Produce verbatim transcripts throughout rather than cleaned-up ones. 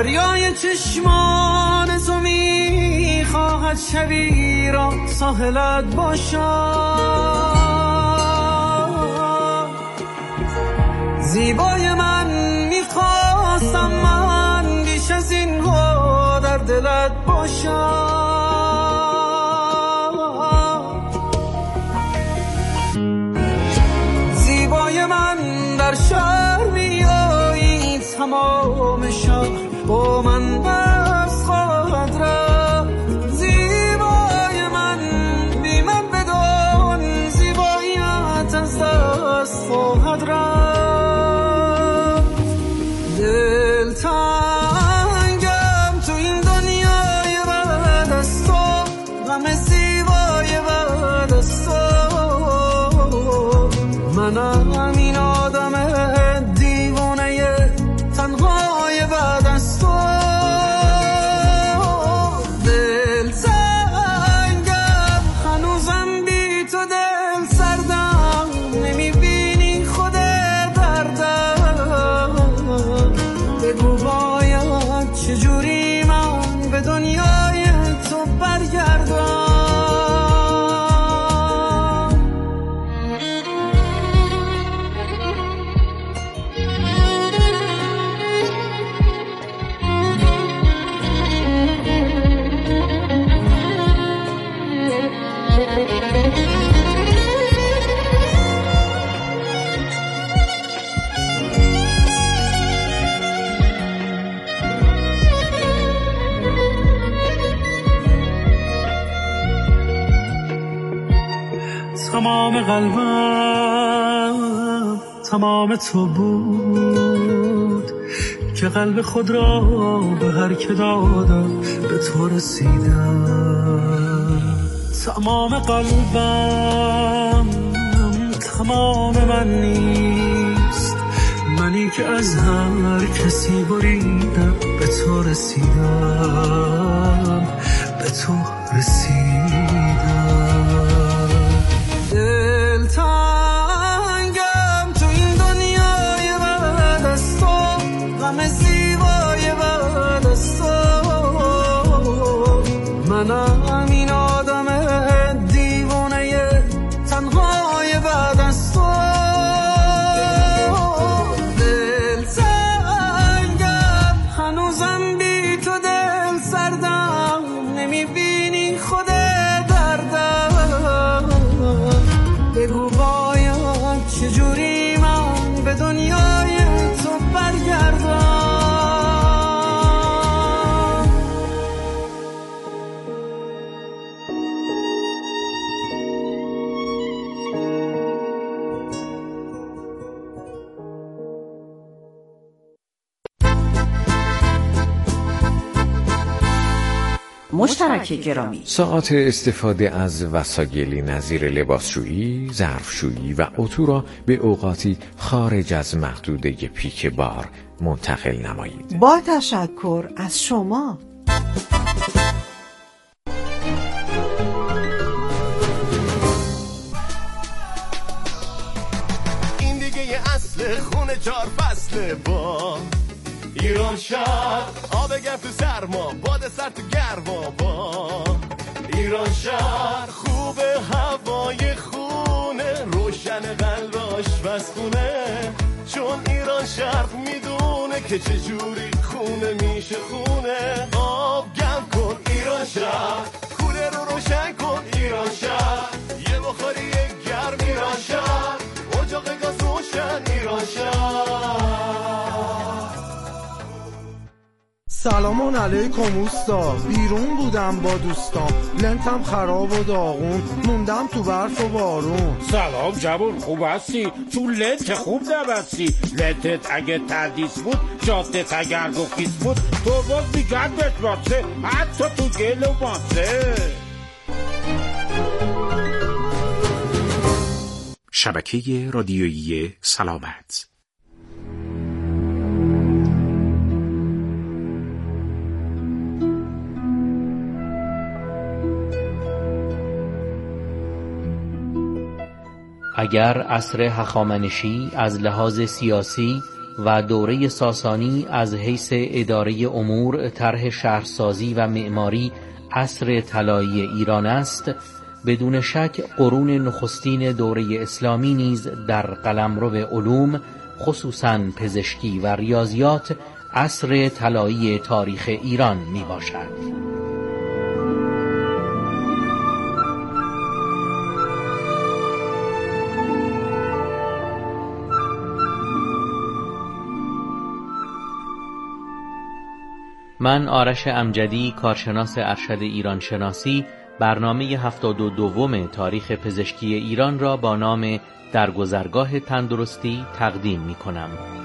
دریای چشمان تو میخواهد شبی را ساحلت باشد. زیبای من میخواستم من بیش از این ها در دلت باشم. زیبای من در شهر میایی تمام شهر با من بس خواهد رفت. زیبای من بی من بدون زیباییت از دست خواهد رفت. دل تنگم تو این دنیای بعد از تو، غم زیبای بعد از تو. منم این آدم دیوانه تنهای بعد از تو. دل تنگم هنوزم بی تو دل سردم، نمیبینی خود دردم. بگو باید چجوری من به دنیای تو برگردم. تمام قلبم تمام تو بود که قلب خود را به هر که دادم به تو رسیدم. تمام قلبم تمام من نیست، منی که از هر کسی بریدم به تو رسیدم، به تو رسیدم. دل تنگم تو این دنیای بعد از تو، غم زیبای بعد از تو. منم این آدم دیوانه تنهای بعد از تو. دل تنگم هنوزم بی تو دل سردم، نمیبینی خود دردم. بگو باید چجوری من به دنیای تو برگردم. مشترک گرامی، ساعات استفاده از وسایلی نظیر لباسشویی، ظرفشویی و اتو را به اوقاتی خارج از محدوده پیک بار منتقل نمایید. با تشکر از شما. این دیگه یه اصل خونه چار فصله با ایران شهر. آب گرم تو سرما، باد سر تو گرما با ایران شهر. خوبه هوای خونه، روشن قلب آشپزخونه، چون ایران شهر میدونه که چجوری خونه میشه خونه. آب گرم کن ایران شهر، کوله رو روشن کن ایران شهر، یه بخاری گرم ایران شهر، اجاق گاز روشن ایران شهر. سلام علیکم اوستا، بیرون بودم با دوستام، لنتم خراب و داغون، موندم تو برف و بارون. سلام جوون، خوب هستی؟ تو لنت خوب نبستی. لنتت اگه تردیس بود، جادت اگر گفیس بود، تو باز میگردت باسه، حتی تو گل و ماسه. شبکه رادیویی سلامت. اگر عصر هخامنشی از لحاظ سیاسی و دوره ساسانی از حیث اداره امور، طرح شهرسازی و معماری عصر طلایی ایران است، بدون شک قرون نخستین دوره اسلامی نیز در قلمرو علوم، خصوصاً پزشکی و ریاضیات، عصر طلایی تاریخ ایران می باشد. من آرش امجدی، کارشناس ارشد ایران شناسی، برنامه هفتاد و دوم تاریخ پزشکی ایران را با نام در گذرگاه تندرستی تقدیم می کنم.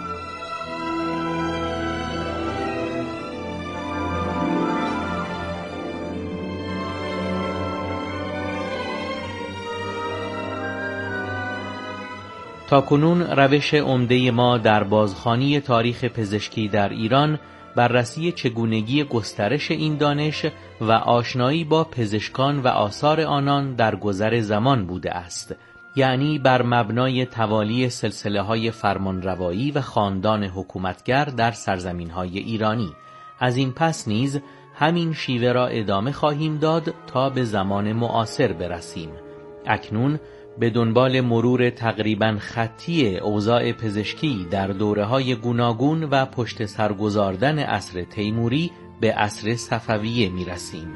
تاکنون روش عمده ما در بازخوانی تاریخ پزشکی در ایران بررسی چگونگی گسترش این دانش و آشنایی با پزشکان و آثار آنان در گذر زمان بوده است، یعنی بر مبنای توالی سلسله‌های فرمانروایی و خاندان حکومتگر در سرزمین‌های ایرانی. از این پس نیز همین شیوه را ادامه خواهیم داد تا به زمان معاصر برسیم. اکنون به دنبال مرور تقریباً خطی اوضاع پزشکی در دوره‌های گوناگون و پشت سر گذاردن عصر تیموری به عصر صفویه می‌رسیم.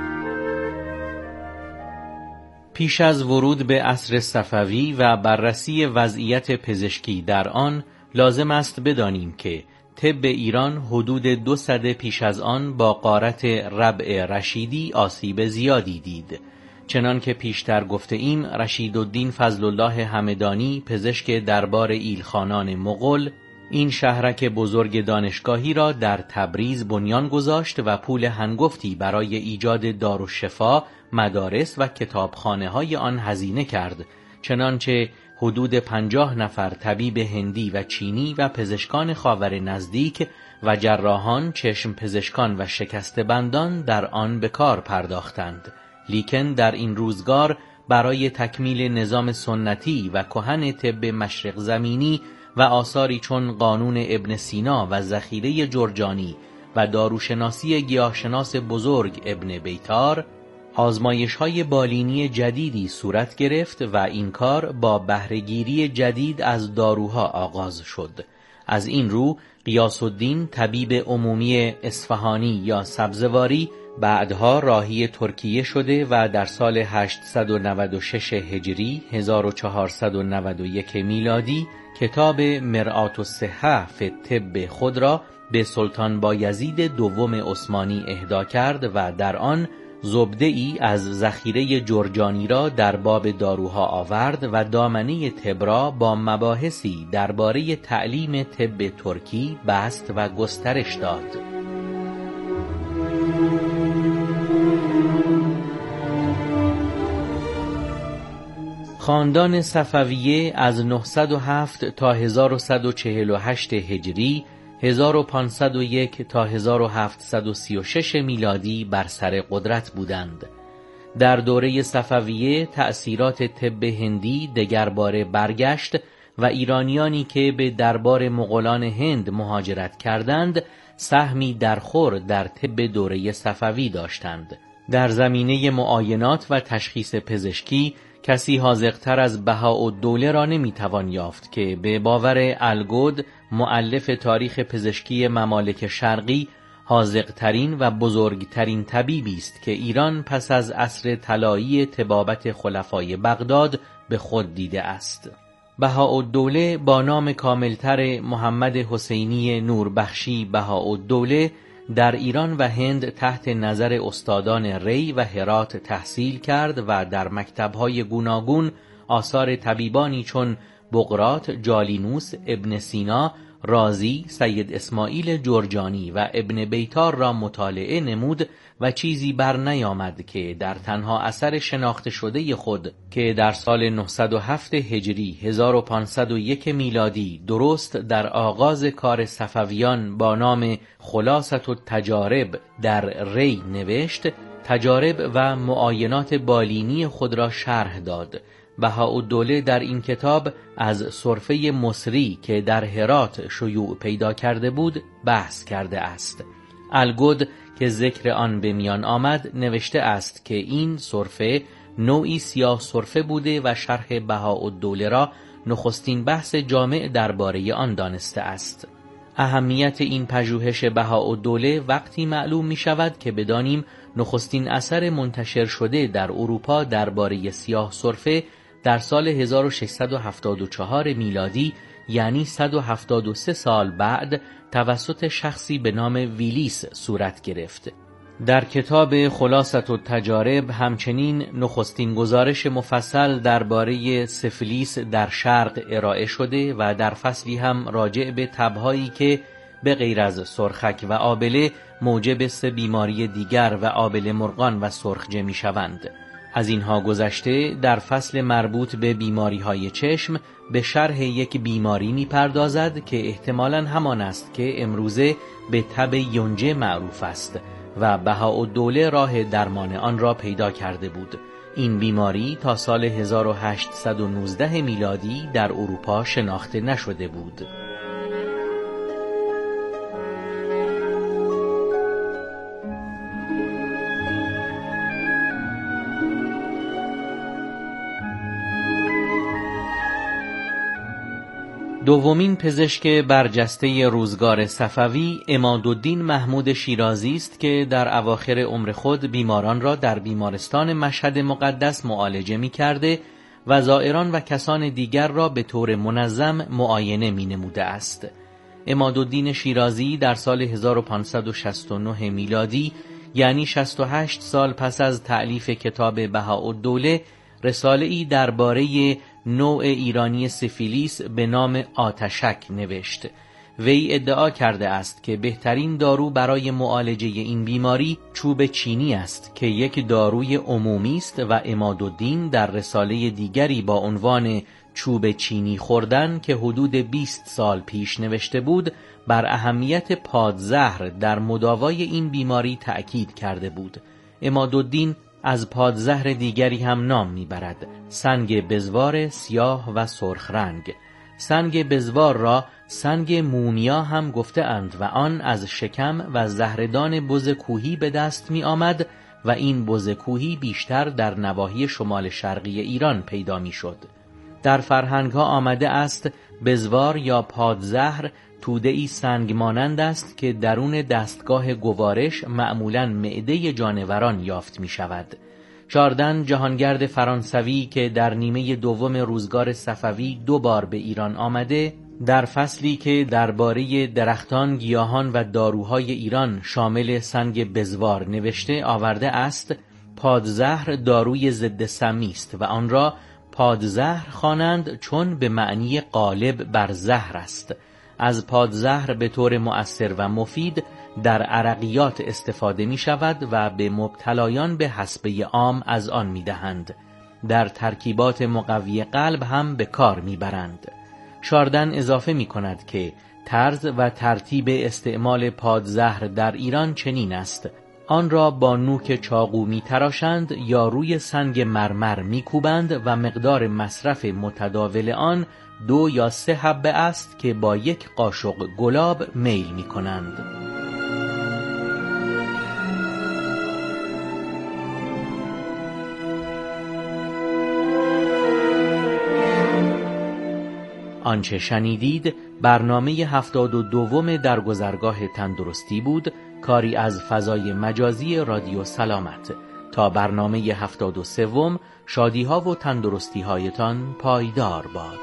پیش از ورود به عصر صفوی و بررسی وضعیت پزشکی در آن، لازم است بدانیم که طب ایران حدود دو سده پیش از آن با غارت ربع رشیدی آسیب زیادی دید. چنان که پیشتر گفته ایم، رشیدالدین فضل الله همدانی، پزشک دربار ایلخانان مغول، این شهرک بزرگ دانشگاهی را در تبریز بنیان گذاشت و پول هنگفتی برای ایجاد دارالشفا، مدارس و کتابخانه های آن هزینه کرد، چنانچه حدود پنجاه نفر طبیب هندی و چینی و پزشکان خاور نزدیک و جراحان، چشم پزشکان و شکسته بندان در آن به کار پرداختند. لیکن در این روزگار برای تکمیل نظام سنتی و کهن طب مشرق زمینی و آثاری چون قانون ابن سینا و ذخیره جرجانی و داروشناسی گیاهشناس بزرگ ابن بیتار، آزمایش‌های بالینی جدیدی صورت گرفت و این کار با بهره‌گیری جدید از داروها آغاز شد. از این رو غیاث الدین طبیب عمومی اصفهانی یا سبزواری بعدها راهی ترکیه شده و در سال هشتصد و نود و شش هجری هزار و چهارصد و نود و یک میلادی کتاب مرآة الصحة فی الطب خود را به سلطان بایزید دوم عثمانی اهدا کرد و در آن زبده ای از ذخیره جرجانی را در باب داروها آورد و دامنه طب را با مباحثی درباره تعلیم طب ترکی بست و گسترش داد. خاندان صفویه از نهصد و هفت تا هزار و صد و چهل و هشت هجری، هزار و پانصد و یک تا هزار و هفتصد و سی و شش میلادی بر سر قدرت بودند. در دوره صفویه تأثیرات طب هندی دگرباره برگشت و ایرانیانی که به دربار مغولان هند مهاجرت کردند سهمی درخور در طب دوره صفوی داشتند. در زمینه معاینات و تشخیص پزشکی کسی حاذق‌تر از بهاءالدوله را نمیتوان یافت که به باور الگود، مؤلف تاریخ پزشکی ممالک شرقی، حاذق‌ترین و بزرگترین طبیبی است که ایران پس از عصر طلایی طبابت خلفای بغداد به خود دیده است. بهاءالدوله با نام کاملتر محمد حسینی نوربخشی بهاءالدوله در ایران و هند تحت نظر استادان ری و هرات تحصیل کرد و در مکتب‌های گوناگون آثار طبیبانی چون بقراط، جالینوس، ابن سینا، رازی، سید اسماعیل جرجانی و ابن بیتار را مطالعه نمود و چیزی بر نیامد که در تنها اثر شناخته شده خود که در سال نهصد و هفت هجری هزار و پانصد و یک میلادی درست در آغاز کار صفویان با نام خلاصة التجارب در ری نوشت، تجارب و معاینات بالینی خود را شرح داد بهاءالدوله در این کتاب از سرفه مصری که در هرات شیوع پیدا کرده بود بحث کرده است. الگود که ذکر آن به میان آمد نوشته است که این سرفه نوعی سیاه سرفه بوده و شرح بهاءالدوله را نخستین بحث جامع درباره آن دانسته است. اهمیت این پژوهش بهاءالدوله وقتی معلوم می شود که بدانیم نخستین اثر منتشر شده در اروپا درباره سیاه سرفه در سال هزار و ششصد و هفتاد و چهار میلادی، یعنی صد و هفتاد و سه سال بعد، توسط شخصی به نام ویلیس صورت گرفت. در کتاب خلاصة التجارب همچنین نخستین گزارش مفصل درباره سفلیس در شرق ارائه شده و در فصلی هم راجع به تب‌هایی که به غیر از سرخک و آبله موجب سه بیماری دیگر و آبله مرغان و سرخجه می شوند. از اینها گذشته در فصل مربوط به بیماری‌های چشم به شرح یک بیماری می پردازد که احتمالاً همان است که امروزه به تب یونجه معروف است و بهاءالدوله راه درمان آن را پیدا کرده بود. این بیماری تا سال هزار و هشتصد و نوزده میلادی در اروپا شناخته نشده بود. دومین پزشک برجسته روزگار صفوی عمادالدین محمود شیرازی است که در اواخر عمر خود بیماران را در بیمارستان مشهد مقدس معالجه می کرده و زائران و کسان دیگر را به طور منظم معاینه می نموده است. عمادالدین شیرازی در سال هزار و پانصد و شصت و نه میلادی، یعنی شصت و هشت سال پس از تألیف کتاب بهاءالدوله، رساله‌ای درباره نوع ایرانی سفیلیس به نام آتشک نوشت. وی ادعا کرده است که بهترین دارو برای معالجه این بیماری چوب چینی است که یک داروی عمومی است و عمادالدین در رساله دیگری با عنوان چوب چینی خوردن که حدود بیست سال پیش نوشته بود بر اهمیت پادزهر در مداوای این بیماری تأکید کرده بود. عمادالدین از پادزهر دیگری هم نام میبرد: سنگ بزوار سیاه و سرخ رنگ. سنگ بزوار را سنگ مومیا هم گفته اند و آن از شکم و زهردان بز کوهی به دست می آمد و این بز کوهی بیشتر در نواحی شمال شرقی ایران پیدا می شد. در فرهنگ ها آمده است بزوار یا پادزهر توده‌ای سنگ مانند است که درون دستگاه گوارش معمولاً معده جانوران یافت می شود. ژاردن جهانگرد فرانسوی که در نیمه دوم روزگار صفوی دو بار به ایران آمده، در فصلی که درباره درختان، گیاهان و داروهای ایران شامل سنگ بزوار نوشته آورده است پادزهر داروی ضد سمی است و آن را پادزهر خوانند چون به معنی غالب بر زهر است. از پادزهر به طور مؤثر و مفید در عرقیات استفاده می شود و به مبتلایان به حصبه عام از آن می دهند. در ترکیبات مقوی قلب هم به کار می برند. ژاردن اضافه می کند که طرز و ترتیب استعمال پادزهر در ایران چنین است: آن را با نوک چاقو می تراشند یا روی سنگ مرمر می کوبند و مقدار مصرف متداول آن دو یا سه حبه است که با یک قاشق گلاب میل می کنند. آنچه شنیدید برنامه هفتاد و دوم در گذرگاه تندرستی بود، کاری از فضای مجازی رادیو سلامت. تا برنامه هفتاد و سوم، شادی ها و تندرستی هایتان پایدار باد.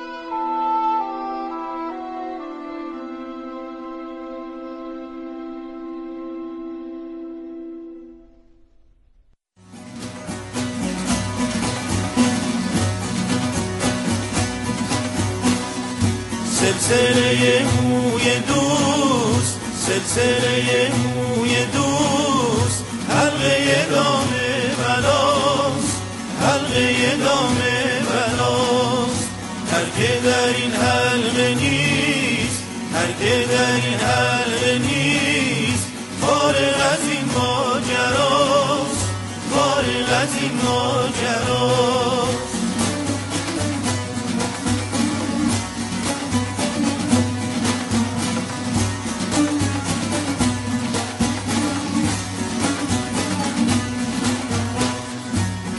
سلسله موی دوست، سلسله موی دوست، حلقه دام بلاست، حلقه دام بلاست. هر که در این حلقه نیست، هر که در این حلقه نیست، فارغ از این ماجراست، فارغ از این ماجراست.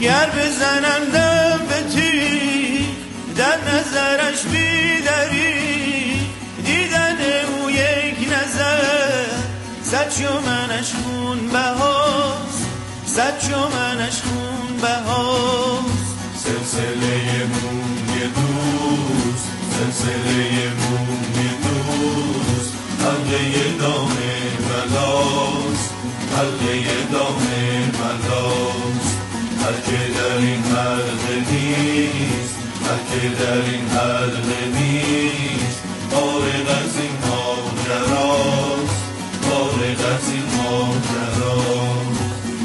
گر بزنندم به تیر در نظرش بیدری دیدن او یک نظر صد چومنش خون بهاست صد چومنش خون بهاست سلسله موی دوست سلسله موی دوست حلقه دام بلاست حلقه دام بلاست هر که در این حلقه نیست هر که در این حلقه نیست فارغ از این ماجراست فارغ از این ماجراست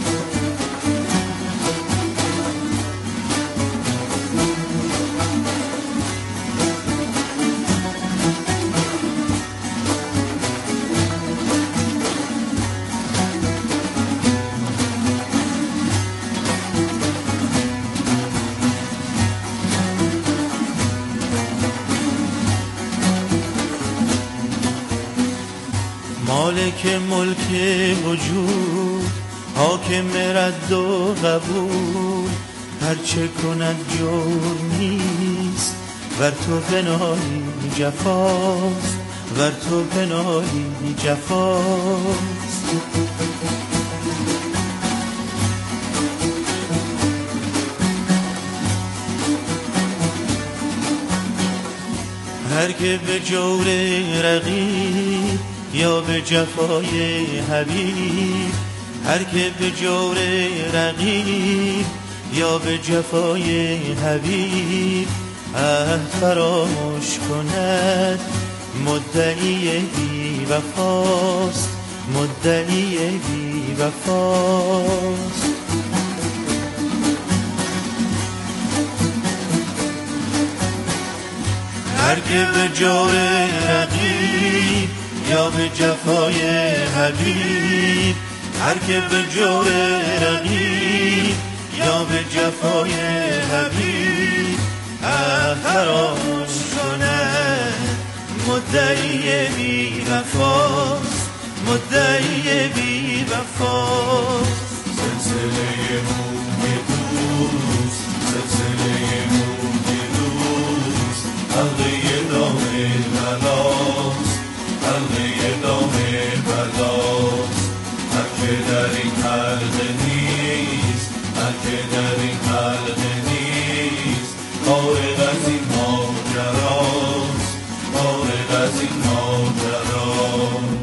مالک ملک وجود حاکم رد و قبول هرچه کند جرم نیست ور تو پناهی جفاست ور تو پناهی جفاست هر که به جور رقیب یا به جفای حبیب هر که به جور رقیب یا به جفای حبیب عهد فراموش کند مدعی بی وفاست مدعی بی وفاست هر که به جور رقیب یا به جفای حبیب هر که به جور رقیب یا به جفای حبیب فراموش کند مدعی بی وفاست مدعی بی وفاست سلسله موی دوست سلسله موی دوست حلقه دام بلاست حلقه دام بلاست هر که در این حلقه نیست هر که در این حلقه نیست فارغ از این ماجراست فارغ از این ماجراست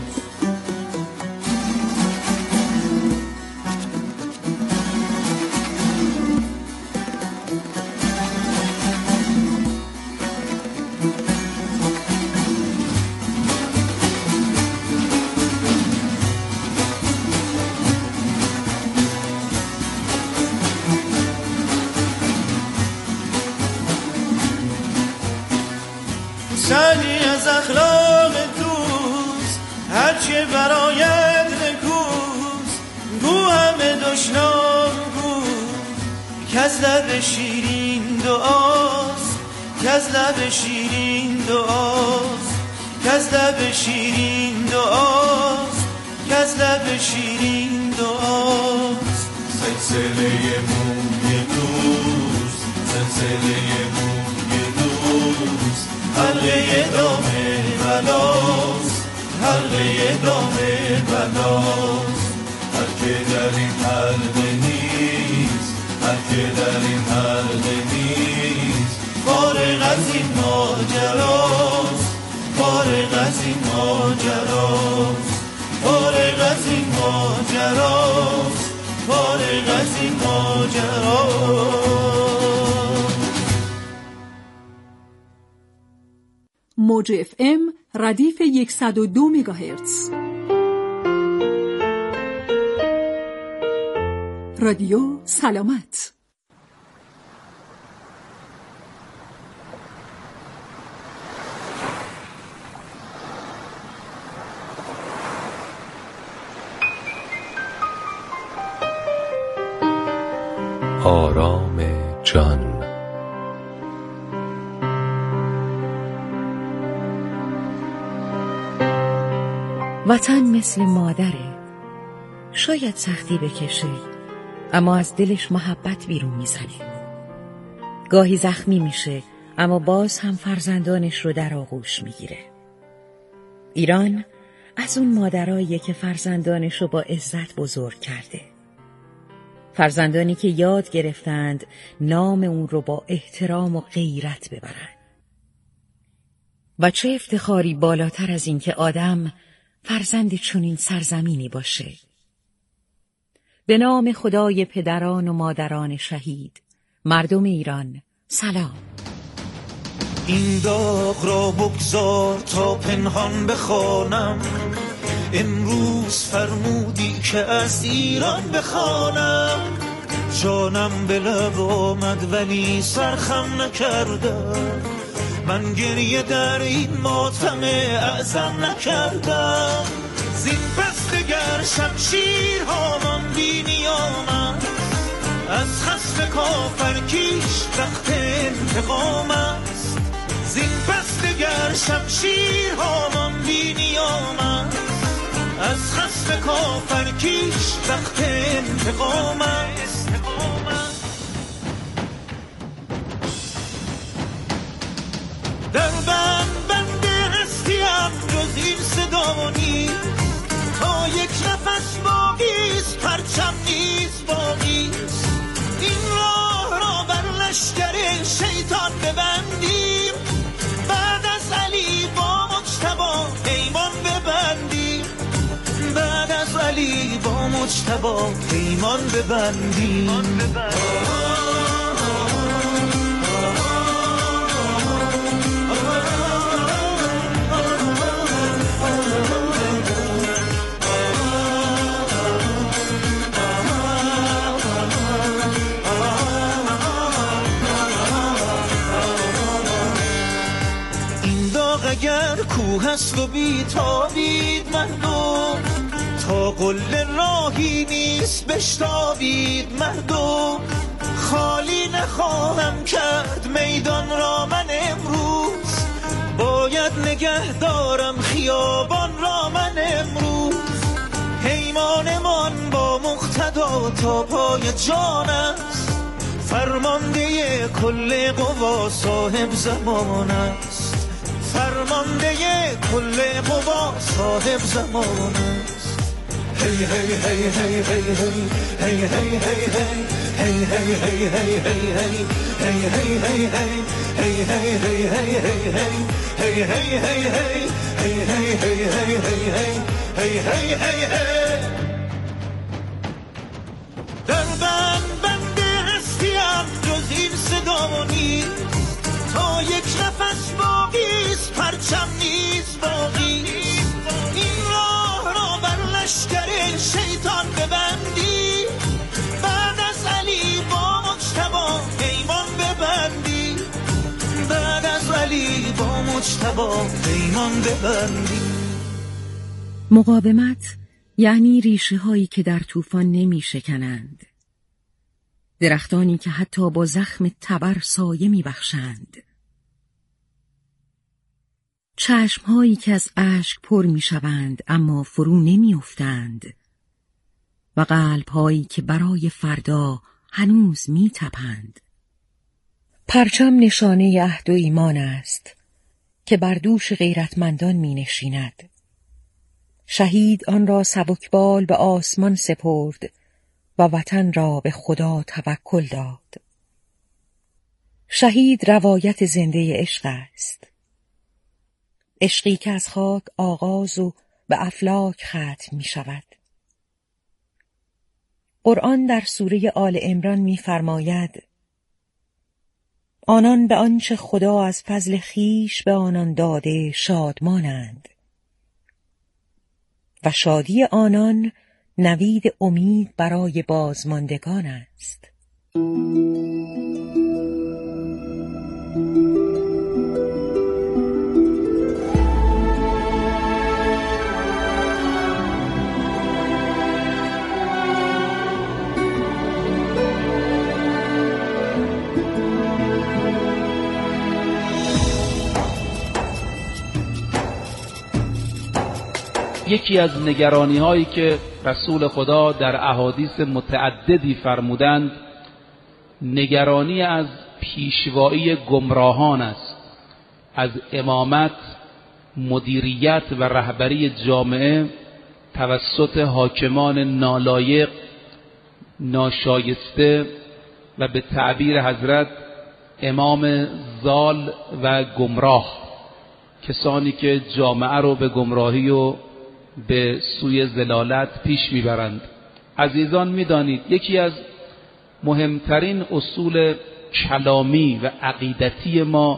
سعدی از اخلاق دوست هرچه برایت نکوست گو همه دشنام گو کز لب شیرین دعاست کز لب شیرین دعاست کز لب شیرین دعاست کز لب شیرین دعاست سلسله موی دوست سلسله موی دوست حلقه دام بلاست حلقه دام بلاست هر که در این حلقه نیست هر که در این حلقه نیست فارغ از این ماجراست فارغ از این ماجراست فارغ از این ماجراست فارغ از این ماجراست. موج اف ام ردیف صد و دو مگاهرتز. رادیو سلامت. آرام جان. وطن مثل مادره، شاید سختی بکشه اما از دلش محبت بیرون میزنه. گاهی زخمی میشه اما باز هم فرزندانش رو در آغوش میگیره. ایران از اون مادراییه که فرزندانش رو با عزت بزرگ کرده. فرزندانی که یاد گرفتند نام اون رو با احترام و غیرت ببرن. و چه افتخاری بالاتر از این که آدم فرزند چنین سرزمینی باشه. به نام خدای پدران و مادران شهید، مردم ایران سلام. این داغ را بگذار تا پنهان بخوانم، امروز فرمودی که از ایران بخوانم. جانم به لب آمد ولی سرخم نکردم، من گریه در این ماتم اعظم نکردم. زین پس دگر شمشیرها من بی نیامد، از خصم کافرکیش وقت انتقام است. زین پس دگر شمشیرها من بی نیامد، از خصم کافرکیش وقت انتقام است. در بند بند هستیم جز این صدا نیست، تا یک نفس باقیست پرچم نیست باقیست. این راه را بر لشکر شیطان ببندیم، بعد از علی با مجتبی پیمان ببندیم. بعد از علی با مجتبی پیمان ببندیم. اگر کوه است و بی تابید مردم، تا قله راهی نیست بشتابید مردم. خالی نخواهم کرد میدان را من امروز، باید نگه دارم خیابان را من امروز. پیمانمان با مقتدا تا پای جان است، فرمانده کل قوا صاحب زمان است. فرمانده کل قوا صاحب زمان است. هی هی هی هی هی هی هی هی هی هی هی هی هی هی هی. در بند بند هستیم جز این صدا نیست، تا یک نفس باقیست پرچم نیست باقی. این راه را بر لشکر شیطان ببندی، بعد از علی با مجتبی پیمان ببندی. بعد از علی با مجتبی پیمان ببندی. مقاومت یعنی ریشه هایی که در طوفان نمی شکنند، درختانی که حتی با زخم تبر سایه می بخشند، چشمهایی که از اشک پر می شوند اما فرو نمی افتند و قلبهایی که برای فردا هنوز می تپند. پرچم نشانه عهد و ایمان است که بر دوش غیرتمندان می نشیند. شهید آن را سبکبال به آسمان سپرد و وطن را به خدا توکل داد. شهید روایت زنده عشق است، عشقی که از خاک آغاز و به افلاک ختم می شود. قرآن در سوره آل عمران می فرماید: آنان به آنچه خدا از فضل خیش به آنان داده شادمانند و شادی آنان نوید امید برای بازماندگان است. یکی از نگرانی هایی که رسول خدا در احادیث متعددی فرمودند نگرانی از پیشوایی گمراهان است، از امامت، مدیریت و رهبری جامعه توسط حاکمان نالایق، ناشایسته و به تعبیر حضرت امام ضال و گمراه، کسانی که جامعه رو به گمراهی و به سوی ضلالت پیش میبرند. عزیزان میدانید یکی از مهمترین اصول کلامی و عقیدتی ما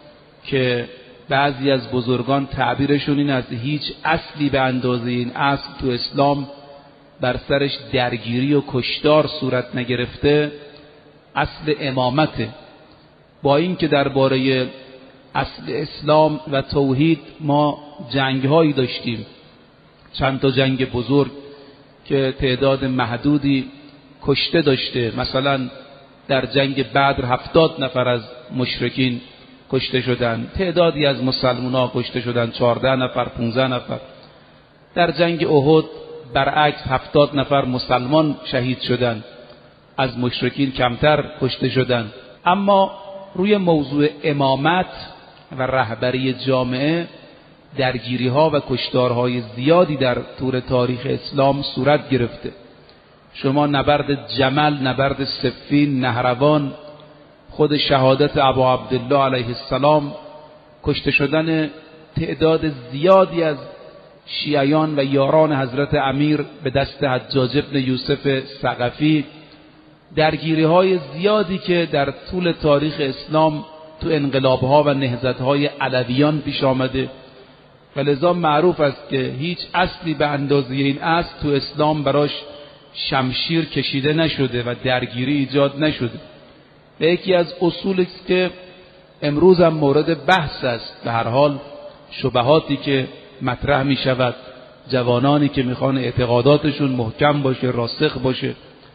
که بعضی از بزرگان تعبیرشون این است هیچ اصلی به اندازه این اصل تو اسلام بر سرش درگیری و کشتار صورت نگرفته، اصل امامته. با این که درباره اصل اسلام و توحید ما جنگ‌هایی داشتیم، چند تا جنگ بزرگ که تعداد محدودی کشته داشته، مثلا در جنگ بدر هفتاد نفر از مشرکین کشته شدند، تعدادی از مسلمان‌ها کشته شدند، چهارده نفر، پانزده نفر. در جنگ احد برعکس هفتاد نفر مسلمان شهید شدند، از مشرکین کمتر کشته شدند. اما روی موضوع امامت و رهبری جامعه درگیری ها و کشتارهای زیادی در طول تاریخ اسلام صورت گرفته. شما نبرد جمل، نبرد صفین، نهروان، خود شهادت ابا عبدالله علیه السلام، کشته شدن تعداد زیادی از شیعیان و یاران حضرت امیر به دست حجاج ابن یوسف ثقفی، درگیری های زیادی که در طول تاریخ اسلام تو انقلابها و نهضتهای علویان پیش آمده و لذا معروف است که هیچ اصلی به اندازه این اصل تو اسلام براش شمشیر کشیده نشده و درگیری ایجاد نشده. و یکی از اصولی که امروز هم مورد بحث است، به هر حال شبهاتی که مطرح می شود، جوانانی که میخوان اعتقاداتشون محکم باشه، راسخ باشه.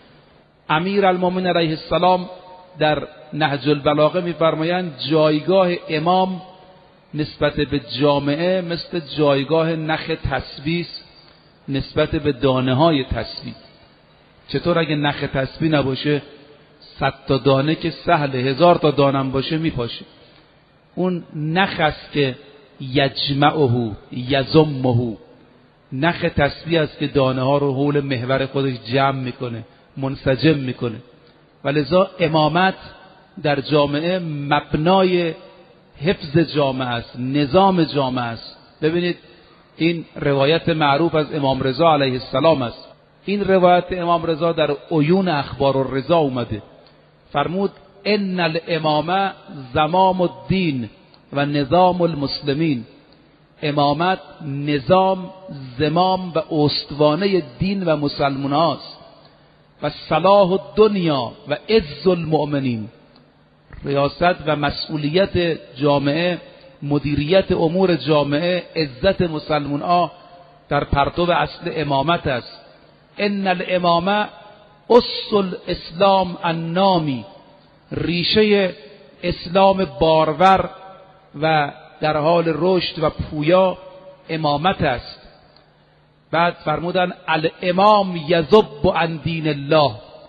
امیر المومنین علیه السلام در نهج البلاغه میفرمایند جایگاه امام نسبت به جامعه مثل جایگاه نخ تسبیح نسبت به دانه های تسبیح. چطور اگه نخ تسبیح نباشه صد تا دانه که سهله، هزار تا دانم باشه میپاشه. اون نخ است که یجمعه یزمه، نخ تسبیح است که دانه ها رو حول محور خودش جمع میکنه، منسجم میکنه. ولذا امامت در جامعه مبنای حفظ جامعه است، نظام جامعه است. ببینید این روایت معروف از امام رضا علیه السلام است. این روایت امام رضا در عیون اخبار الرضا اومده، فرمود ان الامامه زمام الدین و نظام المسلمین. امامت نظام، زمام و استوانه دین و مسلمان هاست. و صلاح الدنیا و عز المؤمنین، ریاست و مسئولیت جامعه، مدیریت امور جامعه، عزت مسلمان ها در پرتو اصل امامت است. ان الامامه اصل الاسلام النامی، ریشه اسلام بارور و در حال رشد و پویا امامت است. بعد فرمودن الامام یذب عن دین الله،